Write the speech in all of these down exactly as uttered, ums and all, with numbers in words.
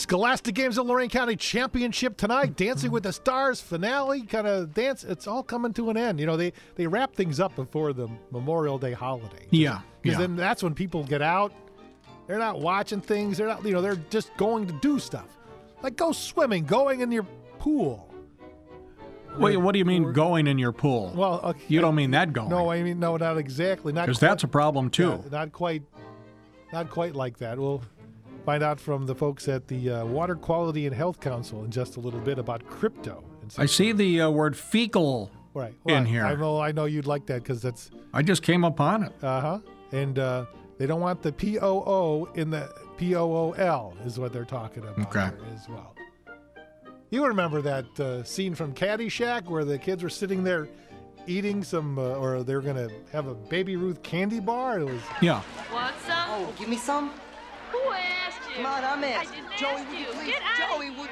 Scholastic Games of Lorraine County Championship tonight. Dancing with the Stars finale, kind of dance. It's all coming to an end. You know, they, they wrap things up before the Memorial Day holiday. Yeah. Because yeah. then that's when people get out. They're not watching things. They're not, you know, they're just going to do stuff. Like go swimming, going in your pool. Wait, what do you mean or, going in your pool? Well, okay, you don't mean that going. No, I mean, no, not exactly. Because that's a problem, too. Yeah, not quite, not quite like that. We'll find out from the folks at the uh, Water Quality and Health Council in just a little bit about crypto. And I see the uh, word fecal right. well, in I, here. I know, I know you'd like that because that's... I just came upon it. Uh-huh. And uh, they don't want the P O O in the P O O L is what they're talking about okay. here as well. You remember that uh, scene from Caddyshack where the kids were sitting there eating some, uh, or they were going to have a Baby Ruth candy bar? It was. Yeah. Want some? Oh, give me some. Who asked you? Come on, I'm asking. I didn't Joey, ask would you. you please? Get out. Joey, would...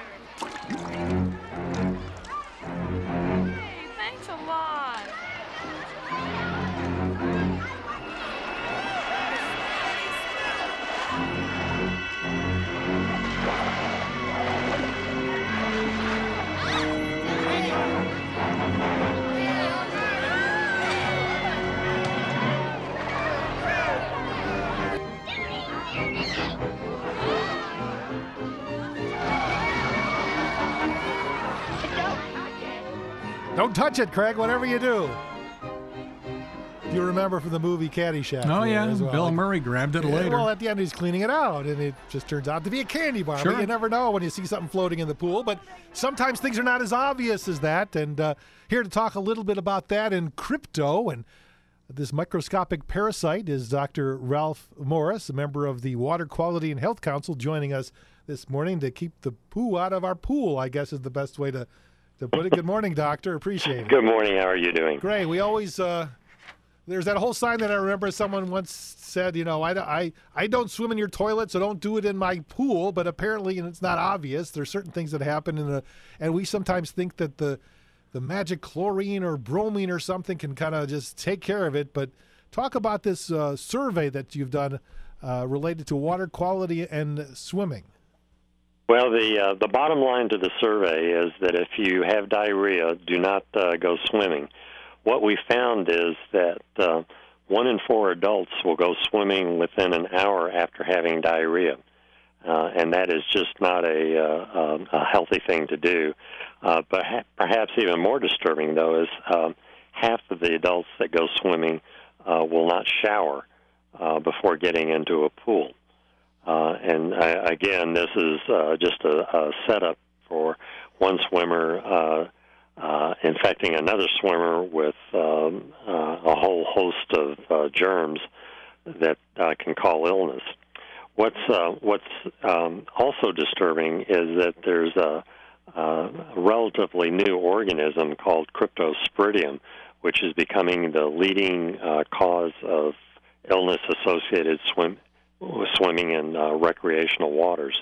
Hey, thanks a lot. Don't touch it, Craig, whatever you do. You remember from the movie Caddyshack. Oh, yeah. Well. Bill like, Murray grabbed it yeah, later. Well, at the end, he's cleaning it out, and it just turns out to be a candy bar. Sure. But you never know when you see something floating in the pool. But sometimes things are not as obvious as that. And uh, here to talk a little bit about that and crypto and this microscopic parasite is Doctor Ralph Morris, a member of the Water Quality and Health Council, joining us this morning to keep the poo out of our pool, I guess is the best way to, to put it. Good morning, Doctor. Appreciate it. Good morning. How are you doing? Great. We always, uh, there's that whole sign that I remember someone once said, you know, I, I, I don't swim in your toilet, so don't do it in my pool. But apparently, and it's not obvious, there's certain things that happen in the, and we sometimes think that the, the magic chlorine or bromine or something can kind of just take care of it. But talk about this uh, survey that you've done uh, related to water quality and swimming. Well, the uh, the bottom line to the survey is that if you have diarrhea, do not uh, go swimming. What we found is that uh, one in four adults will go swimming within an hour after having diarrhea, uh, and that is just not a, uh, a healthy thing to do. Uh, but ha- perhaps even more disturbing, though, is uh, half of the adults that go swimming uh, will not shower uh, before getting into a pool. Uh, and uh, again, this is uh, just a, a setup for one swimmer uh, uh, infecting another swimmer with um, uh, a whole host of uh, germs that uh, can call illness. What's uh, what's um, also disturbing is that there's a, a relatively new organism called Cryptosporidium, which is becoming the leading uh, cause of illness-associated swim. swimming in uh, recreational waters,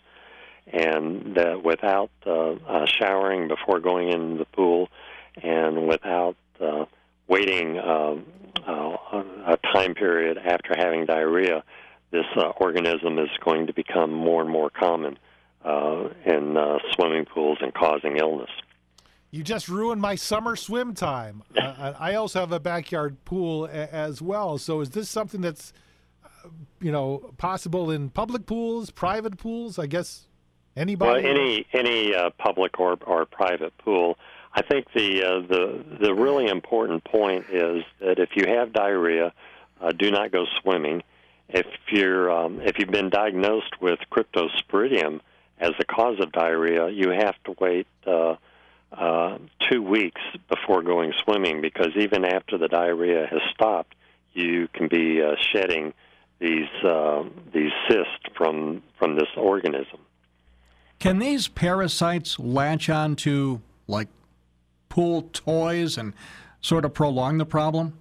and that without uh, uh, showering before going in the pool and without uh, waiting uh, uh, a time period after having diarrhea, this uh, organism is going to become more and more common uh, in uh, swimming pools and causing illness. You just ruined my summer swim time. uh, I also have a backyard pool a- as well, so is this something that's you know, possible in public pools, private pools? I guess anybody. Well, any any uh, public or or private pool. I think the uh, the the really important point is that if you have diarrhea, uh, do not go swimming. If you're um, if you've been diagnosed with Cryptosporidium as the cause of diarrhea, you have to wait uh, uh, two weeks before going swimming, because even after the diarrhea has stopped, you can be uh, shedding these uh, these cysts from from this organism. Can these parasites latch on to, like, pool toys and sort of prolong the problem?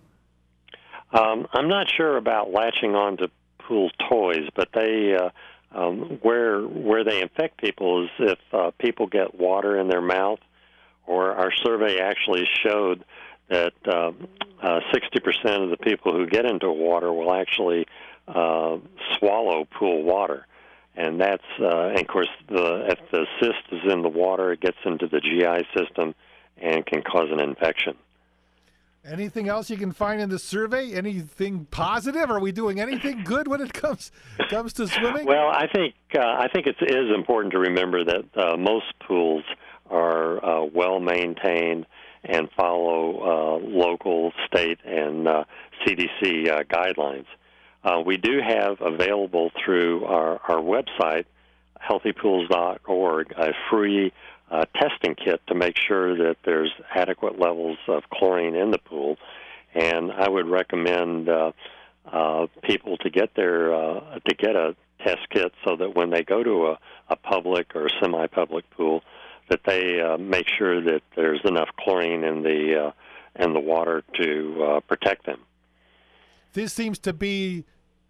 Um, I'm not sure about latching on to pool toys, but they uh, um, where where they infect people is if uh, people get water in their mouth, or our survey actually showed that uh, uh, sixty percent of the people who get into water will actually uh, swallow pool water. and that's uh, and of course the if the cyst is in the water, it gets into the G I system and can cause an infection. Anything else you can find in the survey? Anything positive? Are we doing anything good when it comes comes to swimming? Well, I think uh, I think it is important to remember that uh, most pools are uh, well maintained and follow uh, local, state, and uh, C D C uh, guidelines. Uh, we do have available through our, our website, healthy pools dot org, a free uh, testing kit to make sure that there's adequate levels of chlorine in the pool. And I would recommend uh, uh, people to get their uh, to get a test kit so that when they go to a, a public or semi-public pool, that they uh, make sure that there's enough chlorine in the uh, in the water to uh, protect them. This seems to be,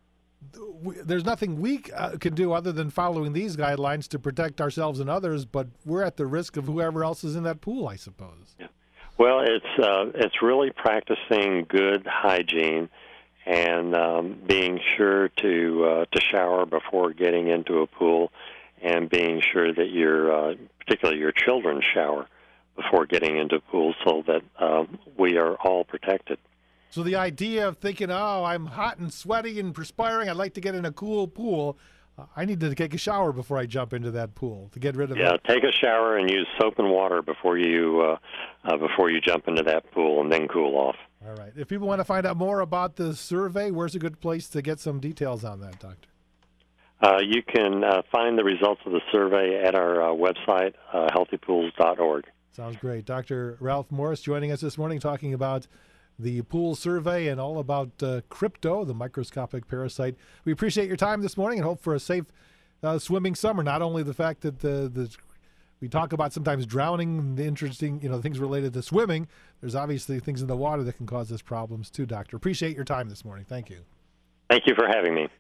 there's nothing we uh, can do other than following these guidelines to protect ourselves and others, but we're at the risk of whoever else is in that pool, I suppose. Yeah. Well, it's uh, it's really practicing good hygiene and um, being sure to uh, to shower before getting into a pool, and being sure that your uh, particularly your children shower before getting into a pool, so that uh, we are all protected. So the idea of thinking, oh, I'm hot and sweaty and perspiring, I'd like to get in a cool pool, uh, I need to take a shower before I jump into that pool to get rid of Yeah, it. take a shower and use soap and water before you uh, uh, before you jump into that pool, and then cool off. All right. If people want to find out more about the survey, where's a good place to get some details on that, Doctor? Uh, you can uh, find the results of the survey at our uh, website, uh, healthy pools dot org. Sounds great. Doctor Ralph Morris joining us this morning talking about the pool survey and all about uh, crypto, the microscopic parasite. We appreciate your time this morning and hope for a safe uh, swimming summer. Not only the fact that the, the we talk about sometimes drowning, the interesting, you know, things related to swimming. There's obviously things in the water that can cause us problems too, Doctor. Appreciate your time this morning. Thank you. Thank you for having me.